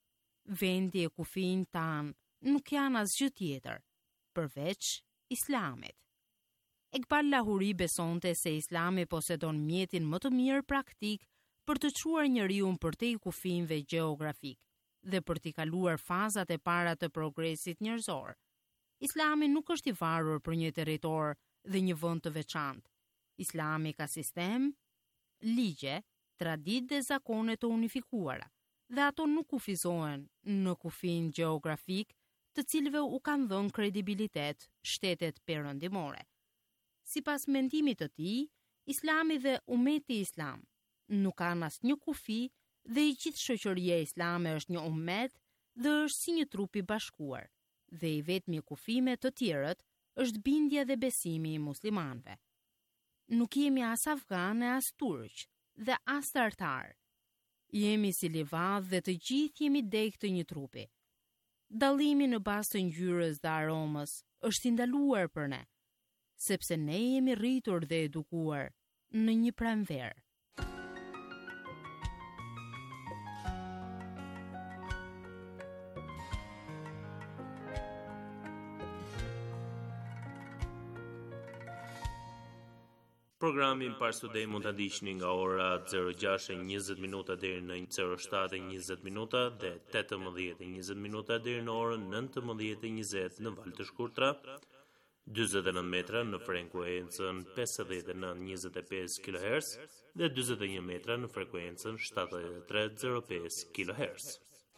Vendi e kufin tan nuk janë asgjë tjetër, përveç Islamit. Ekbal Lahuri besonte se Islami posedon mjetin më të mirë praktik për të çuar njeriu përtej kufinve gjeografik dhe për t'i kaluar fazat e para të progresit njerëzor. Islami nuk është i varur për një territor dhe një vend të veçantë. Islami ka sistem, ligje, traditë dhe zakone të unifikuara, dhe ato nuk kufizohen në kufin gjeografik të cilëve u kanë dhënë kredibilitet shtetet perëndimore. Sipas mendimit të tij, Islami dhe umeti islam nuk kanë asnjë kufi dhe i gjithë shoqëria islame është një umet dhe është si një trup i bashkuar, dhe i vetmi kufi me të tjerët është bindja dhe besimi i muslimanëve. Nuk jemi as afganë as turq dhe as tartar. Jemi si livadh dhe të gjithë jemi degë të një trupi. Dallimi në bazë të ngjyrës dhe aromës është i ndaluar për ne, sepse ne jemi rritur dhe edukuar në një pranverë. Programin Pars Today mund ta ndiqni nga ora zero gjashtë e njëzet minuta deri në zero shtatë e njëzet minuta dhe tetëmbëdhjetë e njëzet minuta deri në orën nëntëmbëdhjetë e njëzet në valë të shkurtra, dyzet e nëntë metra në frekuencën pesëdhjetë e nëntë njëzet e pesë kilohertz dhe dyzet e një metra në frekuencën shtatëdhjetë e tre zero pesë kilohertz.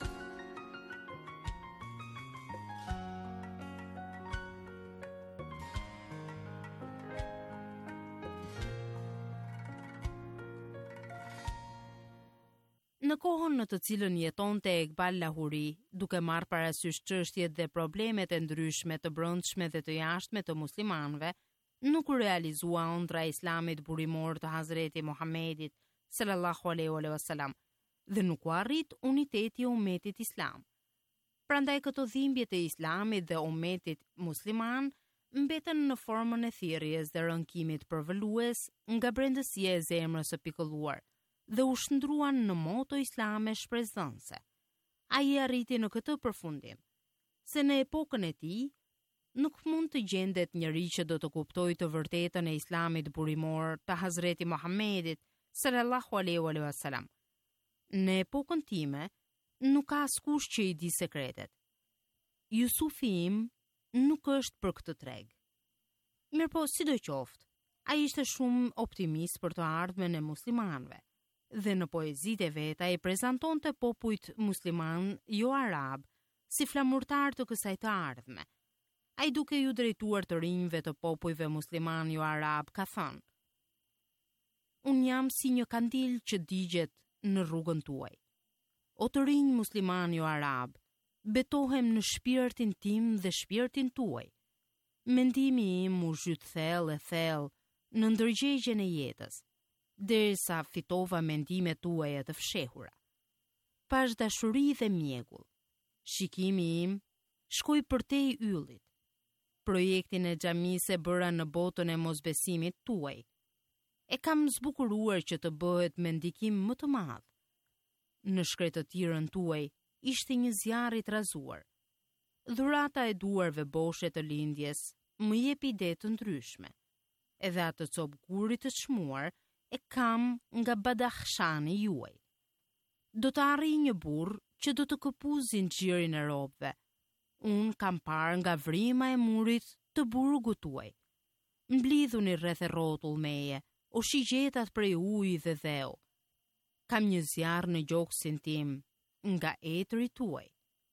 Në kohën në të cilën jetonte Ekbal Lahuri, duke marrë parasysh çështjet dhe problemet e ndryshme të brendshme dhe të jashtme të muslimanëve, nuk u realizua ëndra e Islamit burimor të Hazreti Muhamedit sallallahu alaihi wasallam dhe nuk u arrit uniteti i ummetit islam. Prandaj këto dhimbje të Islamit dhe ummetit musliman mbeten në formën e thirrjes dhe rënkimit përvolues nga brendësia e zemrës së pikëlluar dhe u shndruan në moto islame shpresdhënëse. Ai arriti në këtë përfundim, se në epokën e tij nuk mund të gjendet njëri që do të kuptojë të vërtetën e Islamit burimor të Hazreti Muhamedit sallallahu alaihi wasallam. Në epokën time nuk ka askush që i di sekretet. Jusufi im nuk është për këtë treg. Mirpo sidoqoftë, ai ishte shumë optimist për të ardhmen e muslimanëve dhe në poezitë e veta i prezantonte popujt musliman jo arab si flamurtar të kësaj të ardhme. Ai duke ju drejtuar të rinjve të popujve musliman jo arab ka thënë: Unë jam si një kandil që digjet në rrugën tuaj. O të rinj musliman jo arab, betohem në shpirtin tim dhe shpirtin tuaj. Mendimi im u zhyt thellë e thellë në ndërgjegjen e jetës, derisa fitova mendimet tuaja të fshehura. Pash dashuri dhe mjegull, shikimi im shkoi përtej yllit. Projektin e xhamisë e bëra në botën e mosbesimit tuaj. E kam zbukuruar që të bëhet me ndikim më të madh. Në shkretëtirën tuaj ishte një zjarr i trazuar. Dhurata e duarve boshe të lindjes më jep ide të ndryshme. Edhe atë copë guri të çmuar e kam nga badakhshani juaj. Do të arrijë një burr që do të këpuzë zinxhirin e robëve. Unë kam parë nga vrima e murit të burgut tuaj. Mblidhuni rreth e rrotull meje, o shigjetat prej ujë dhe dheu. Kam një zjarr në gjoksin tim nga etri tuaj.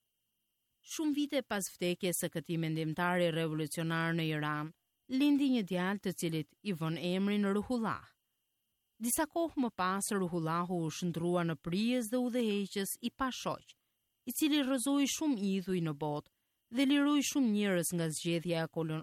Shumë vite pas vdekjes së këtij mendimtari revolucionar në Iran, lindi një djalë të cilit i vën emrin Ruhullah. Disa kohë më pas, Ruhullahu u shndrua në prijes dhe udhëheqës i pashoq, i cili rrëzoi shumë idhuj në botë dhe liroi shumë njerëz nga zgjedhja e kolon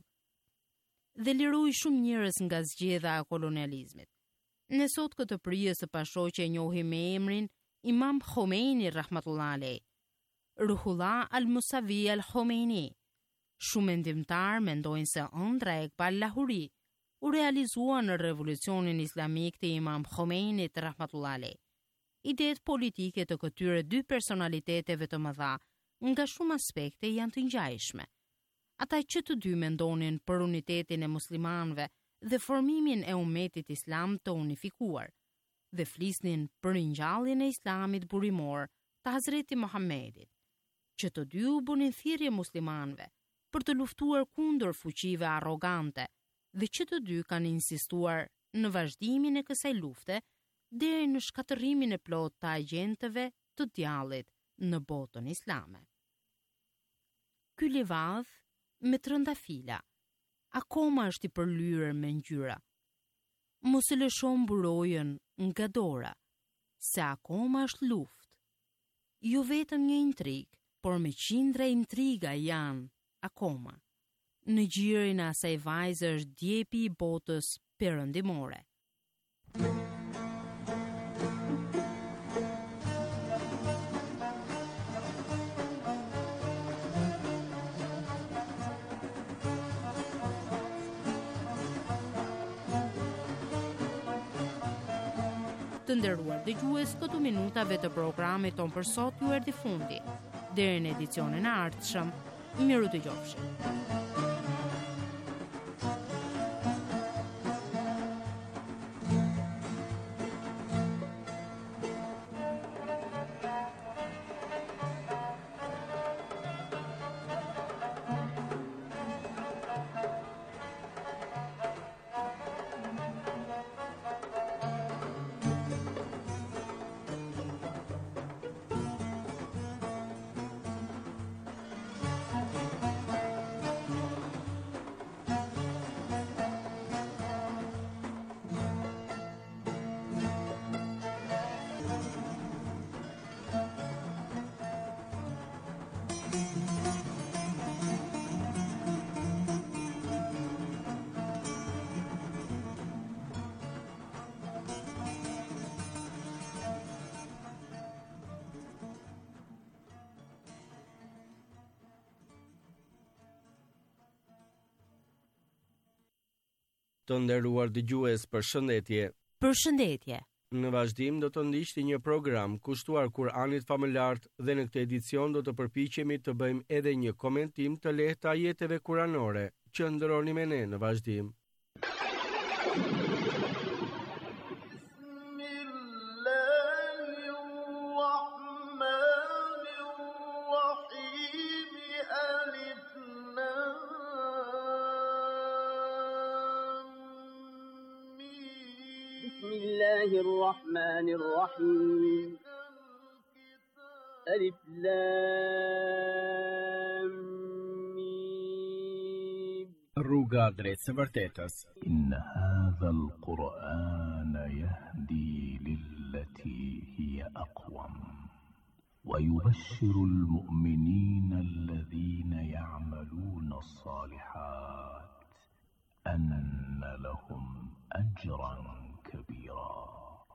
dhe liroi shumë njerëz nga zgjedhja e kolonializmit. Ne sot këtë prijes së pashoqe e njohim me emrin Imam Khomeini rahmatullah alayh. Ruhullah al-Musavi al-Khomeini. Shumë mendimtar mendojnë se ëndra e Ekbal Lahuri u realizua në revolucionin islamik të Imam Khomeinit rahmatullah alayh. Idetë politike të këtyre dy personaliteteve të mëdha nga shumë aspekte janë të ngjajshme. Ata që të dy mendonin për unitetin e muslimanëve dhe formimin e ummetit islam të unifikuar dhe flisnin për ringjalljen e islamit burimor të Hazreti Muhamedit, që të dy u bënin thirrje muslimanëve për të luftuar kundër fuqive arrogante dhe që të dy kanë insistuar në vazhdimin e kësaj lufte deri në shkatërrimin e plot të agjentëve të djallit në botën islame. Ky livadh me trëndafila akoma është i përlyer me ngjyra. Mos e lësho mburojën nga dora, se akoma është luftë. Jo vetëm një intrig, por me qindra intriga janë akoma. Në gjirin e asaj vajze është djepi i botës perëndimore. Të nderuar dëgjues, këto minutave të programit ton për sot ju erdhi fundi. Deri në edicionin e ardhshëm, miru dëgjofshim. Të nderuar dëgjues, përshëndetje. Përshëndetje. Në vazhdim do të ndiqni një program kushtuar Kur'anit famëlar dhe në këtë edicion do të përpiqemi të bëjmë edhe një komentim të lehtë të ajeteve kuranore. Qëndroni me ne në vazhdim. بسم الله الرحمن الرحيم ألف لام ميم Rruga drejt së vërtetës. إن هذا القرآن يهدي للتي هي أقوم ويبشر المؤمنين الذين يعملون الصالحات أن لهم أجرا كبيرا.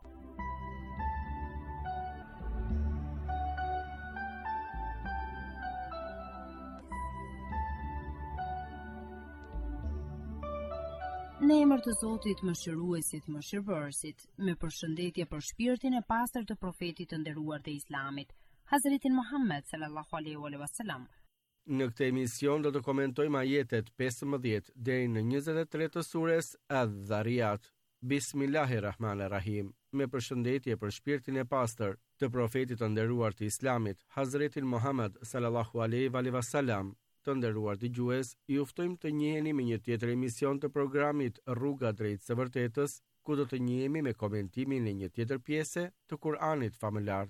Në emër të Zotit Mëshiruesit, Mëshirëbërësit, me përshëndetje për shpirtin e pastër të profetit të nderuar të Islamit, Hazretin Muhammed sallallahu alaihi wasallam. Në këtë emision do të komentojmë ajetet pesëmbëdhjetë deri në njëzet e tre të sures Adh-Dhariyat. Bismillahirrahmanirrahim. Me përshëndetje për shpirtin e pastër të profetit të nderuar të Islamit, Hazretin Muhammed sallallahu alaihi wasallam. Të nderuar dëgjues, ju ftojmë të njiheni me një tjetër emision të programit Rruga drejt së vërtetës, ku do të njihemi me komentimin e një tjetër pjese të Kur'anit famëlar.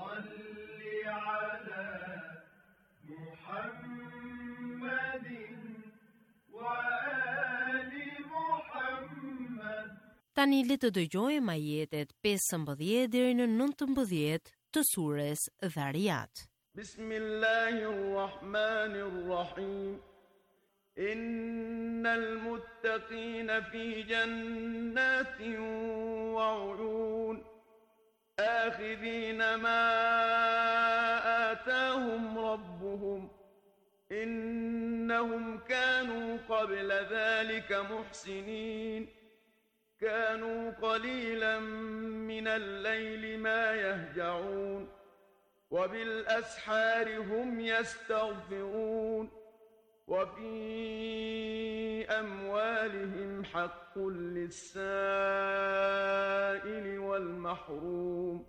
Tani le të dëgjojmë ajetet pesëmbëdhjetë deri në nëntëmbëdhjetë të sures Dhariyat. بسم الله الرحمن الرحيم إن المتقين في جنات وعيون آخذين ما آتاهم ربهم إنهم كانوا قبل ذلك محسنين كانوا قليلا من الليل ما يهجعون وبالأسحار هم يستغفرون وفي أموالهم حق للسائل والمحروم.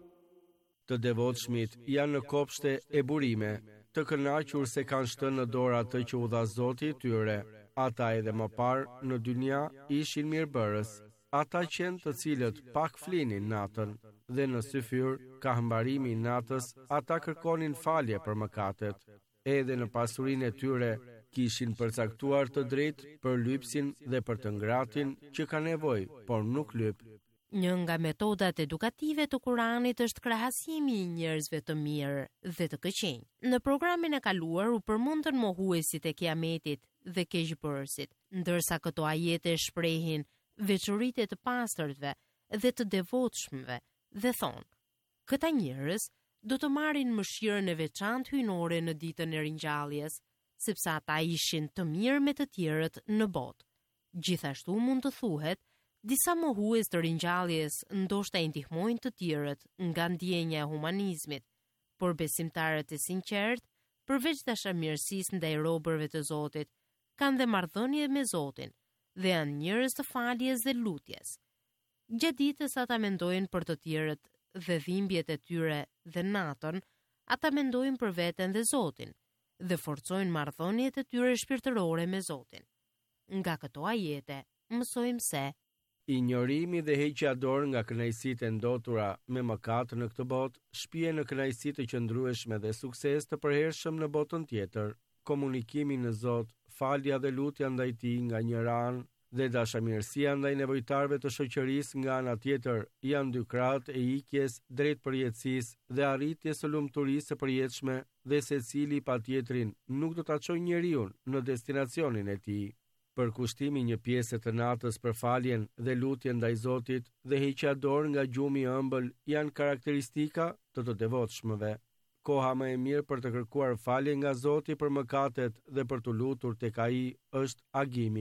Të devotshmit janë në kopshte e burime, të kënaqur se kanë shtënë në dorë atë që u dha Zoti i tyre. Ata edhe më parë në dynja ishin mirëbërës, ata qenë të cilët pak flinin natën, dhe në syfyr ka hëmbarimi i natës, ata kërkonin falje për mëkatet. Edhe në pasurinë e tyre kishin përcaktuar të drejtë për lypsin dhe për të ngratin që ka nevojë, por nuk lyp. Një nga metodat edukative të Kuranit është krahasimi i njerëzve të mirë dhe të këqenj. Në programin e kaluar u përmendën mohuesit e Kiametit dhe keqbërësit, ndërsa këto ajete shprehin veçoritë e të pastërtve dhe të devotshmëve dhe thonë: këta njerëz do të marrin mëshirën e veçantë hyjnore në ditën e ringjalljes, sepse ata ishin të mirë me të tjerët në botë. Gjithashtu mund të thuhet, disa mohues të ringjalljes ndoshta i ndihmojnë të tjerët nga ndjenja e humanizmit, por besimtarët e sinqertë, përveç dashamirësisë ndaj robërve të Zotit, kanë dhe marrëdhënie me Zotin dhe janë njerëz të faljes dhe lutjes. Gjatë ditës ata mendojnë për të tjerët dhe dhimbjet e tyre dhe natën, ata mendojnë për veten dhe Zotin dhe forcojnë marrëdhëniet e tyre shpirtërore me Zotin. Nga këto ajete mësojmë se injorimi dhe heqja dorë nga kënaqësitë e ndotura me mëkat në këtë botë shpihen në kënaqësi të qëndrueshme dhe sukses të përhershëm në botën tjetër. Komunikimi në Zot, falja dhe lutja ndaj Tij nga njëra anë dhe dashamirësia ndaj nevojtarëve të shoqërisë nga ana tjetër janë dy krahët e ikjes drejt përjetësisë dhe arritjes së lumturisë së përjetshme, dhe secili patjetrin nuk do ta çojë njeriu në destinacionin e tij. Për kushtimin një pjesë të natës për faljen dhe lutjen ndaj Zotit dhe heqja dorë nga gjumi i ëmbël janë karakteristika të të devotshmëve. Koha më e mirë për të kërkuar falje nga Zoti për mëkatet dhe për të lutur tek Ai është agimi.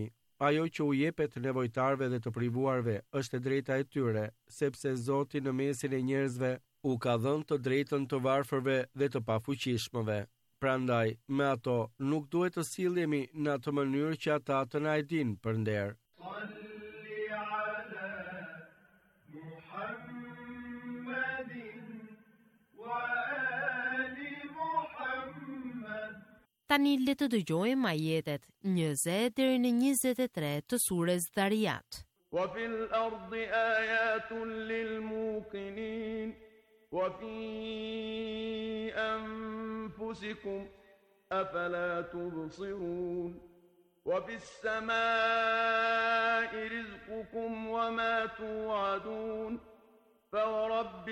ajo që u jepet nevojtarve dhe të privuarve është e drejta e tyre, sepse Zoti në mesin e njerëzve u ka dhënë të drejtën të varfërve dhe të pafuqishmëve. Prandaj, me ato nuk duhet të sillemi në atë mënyrë që ata të na e dinë për nder. Tani le të dëgjojmë ajetet njëzet deri në njëzet e tre të surës Dhariyat. Wa fil ardi ayatun lil muqinin wa fi anfusikum afala tubsirun wa fis samai rizqukum wa ma tu'adun فورب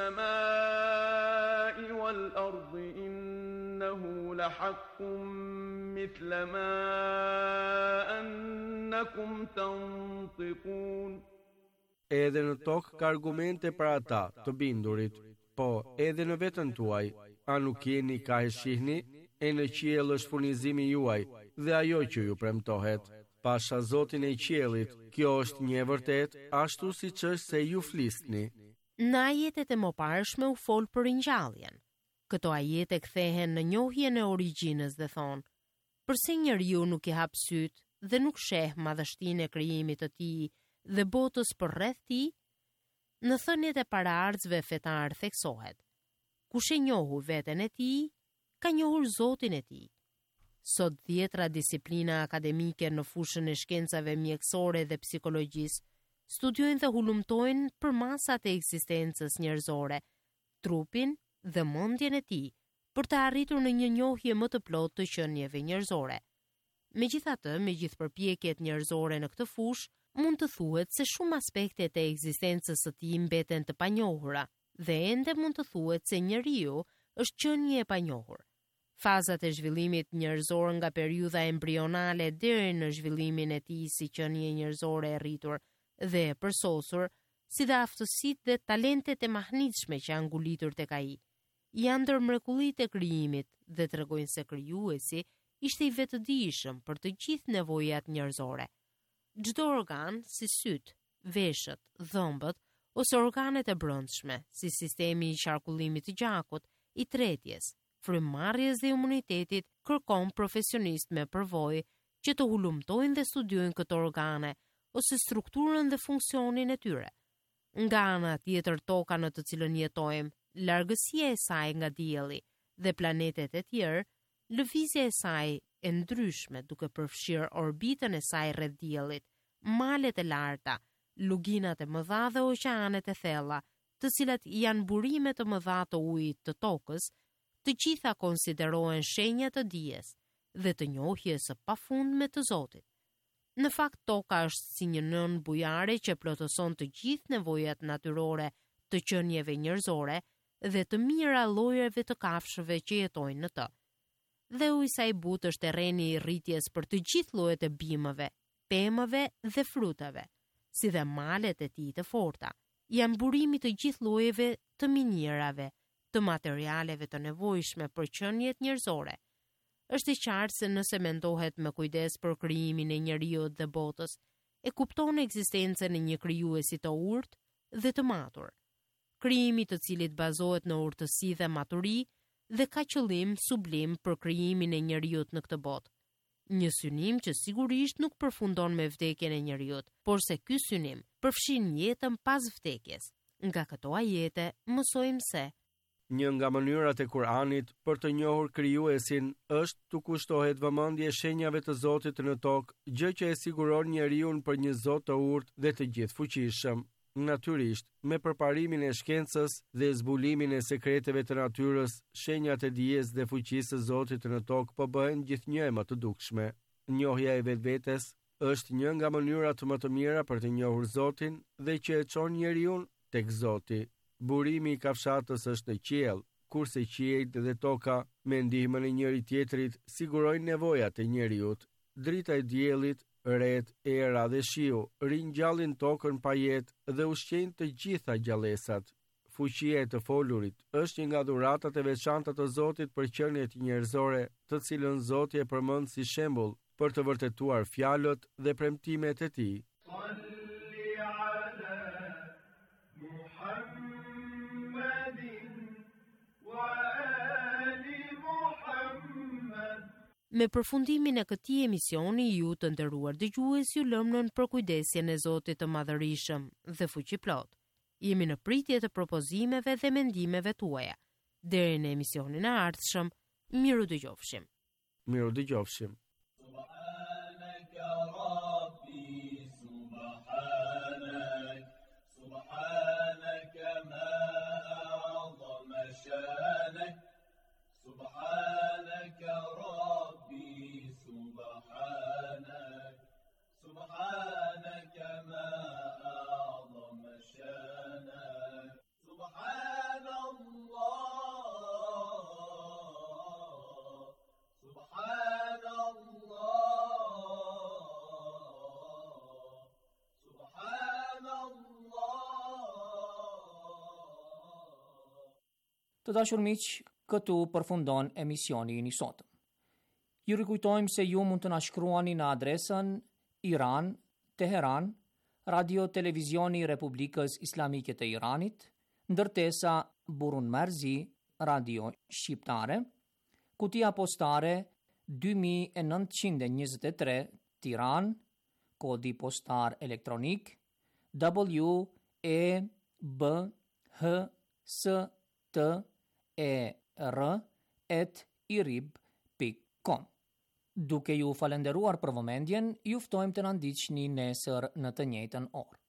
السماء والأرض إنه لحق مثل ما أنكم تنطقون. Edhe në tokë ka argumente për ata të bindurit, po edhe në veten tuaj, a nuk jeni ka e shihni, e në qiell është furnizimi juaj dhe ajo që ju premtohet. Pasha Zotin e qiellit, kjo është një e vërtet, ashtu siç është se ju flisni. Në ajetet e mëparshme u fol për ringjalljen. Këto ajete kthehen në njohjen e origjinës dhe thonë: përse njeriu nuk i hap syt dhe nuk sheh madhështinë e krijimit të tij dhe botës përreth tij? Në thënjet e paraardhësve fetar theksohet: kush e njohu veten e tij, ka njohur Zotin e tij. Sot dhjetra disiplina akademike në fushën e shkencave mjekësore dhe psikologjisë studiojnë dhe hulumtojnë për masat e ekzistencës njerëzore, trupin dhe mendjen e tij, për të arritur në një njohje më të plotë të qenieve njerëzore. Megjithatë, me gjithë përpjekjet njerëzore në këtë fushë, mund të thuhet se shumë aspektet e ekzistencës së tij mbeten të panjohura dhe ende mund të thuhet se njeriu është qenie e panjohur. Fazat e zhvillimit njerëzor nga periudha embrionale deri në zhvillimin e tij si qenie njerëzore e rritur dhe e përsosur, si dhe aftësitë dhe talentet e mahnitshme që janë ngulitur tek ai, janë ndër mrekullitë e krijimit dhe tregojnë se krijuesi ishte i vetëdijshëm për të gjithë nevojat njerëzore. Çdo organ, si syt, veshët, dhëmbët ose organet e brendshme, si sistemi i qarkullimit të gjakut, i tretjes, frymëmarrjes dhe imunitetit, kërkon profesionistë me përvojë që të hulumtojnë dhe studiojnë këto organe ose strukturën dhe funksionin e tyre. Nga ana tjetër, toka në të cilën jetojmë, largësia e saj nga dielli dhe planetet e tjerë, lëvizja e saj e ndryshme duke përfshirë orbitën e saj rreth diellit, malet e larta, luginat e mëdha dhe oqeanet e thella, të cilat janë burime të mëdha të ujit të tokës, të gjitha konsiderohen shenja të dijes dhe të njohjes së pafundme të Zotit. Në fakt, toka është si një nën bujare që plotëson të gjithë nevojat natyrore të qenieve njerëzore dhe të mira llojeve të kafshëve që jetojnë në të. Dhe uji i saj butë është terreni i rritjes për të gjithë llojet e bimëve, pemëve dhe frutave, si dhe malet e tij të forta. Janë burimi të gjithë llojeve të minjerave, të materialeve të nevojshme për qeniet njerëzore. Është i qartë se nëse mendohet me kujdes për krijimin e njeriut dhe botës, e kupton ekzistencën e një krijuesi të urtë dhe të matur. Krijimi të cilit bazohet në urtësi dhe maturi dhe ka qëllim sublim për krijimin e njeriut në këtë botë. Një synim që sigurisht nuk përfundon me vdekjen e njeriut, por se ky synim përfshin jetën pas vdekjes. Nga këto ajete mësojmë se një nga mënyrat e Kur'anit për të njohur krijuesin është të kushtohet vëmendje shenjave të Zotit në tokë, gjë që e siguron njeriu për një Zot të urtë dhe të gjithfuqishëm. Natyrisht, me përparimin e shkencës dhe zbulimin e sekreteve të natyrës, shenjat e dijes dhe fuqisë së Zotit në tokë po bëhen gjithnjë më të dukshme. Njohja e vetvetes është një nga mënyrat më të mira për të njohur Zotin dhe që e çon njeriu tek Zoti. Burimi i kafshatës është në qiell, kurse qiejt dhe toka me ndihmën e njëri tjetrit sigurojnë nevojat e njeriut. Drita e diellit, ret, era dhe shiu ringjallin tokën pa jetë dhe ushqejnë të gjitha gjallësat. Fuqia e të folurit është një nga dhuratat e veçanta të Zotit për qenjet njerëzore, të cilën Zoti e përmend si shembull për të vërtetuar fjalët dhe premtimet e tij. Me përfundimin e këtij emisioni, ju të nderuar dëgjues, ju lëm nën përkujdesjen e Zotit të Madhërisëm dhe Fuqiplot. Jemi në pritje të propozimeve dhe mendimeve tuaja. Deri në emisionin e ardhshëm, miru dëgjofshim. Miru dëgjofshim. Të dashur miq, këtu përfundon emisioni i sotëm. Ju rikujtojmë se ju mund të na shkruani në adresën Iran, Teheran, Radio Televizioni i Republikës Islamike të Iranit, ndërtesa Burun Merzi, Radio Shqiptare, kutia postare dy mijë e nëntëqind e njëzet e tre, Tiranë, kodi postar elektronik W E B H S T E R at irib dot com. Duke ju falenderuar për vëmendjen, ju ftojmë të na ndiqni nesër në të njëjtën orë.